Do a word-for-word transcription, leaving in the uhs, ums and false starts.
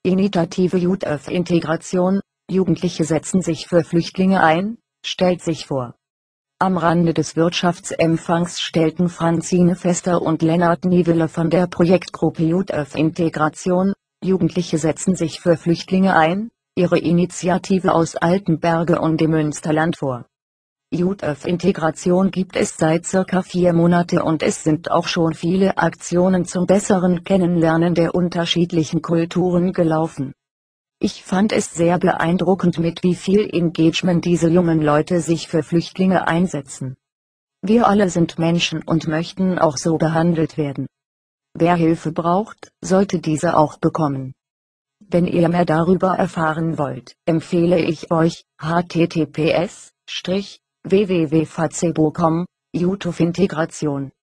Initiative Youth-Integration, Jugendliche setzen sich für Flüchtlinge ein, stellt sich vor. Am Rande des Wirtschaftsempfangs stellten Franzine Vester und Lennart Niewele von der Projektgruppe Youth-Integration, Jugendliche setzen sich für Flüchtlinge ein, ihre Initiative aus Altenberge und dem Münsterland vor. Youth-Integration gibt es seit circa vier Monate und es sind auch schon viele Aktionen zum besseren Kennenlernen der unterschiedlichen Kulturen gelaufen. Ich fand es sehr beeindruckend, mit wie viel Engagement diese jungen Leute sich für Flüchtlinge einsetzen. Wir alle sind Menschen und möchten auch so behandelt werden. Wer Hilfe braucht, sollte diese auch bekommen. Wenn ihr mehr darüber erfahren wollt, empfehle ich euch h t t p s w w w punkt facebook punkt com, Youth-Integration.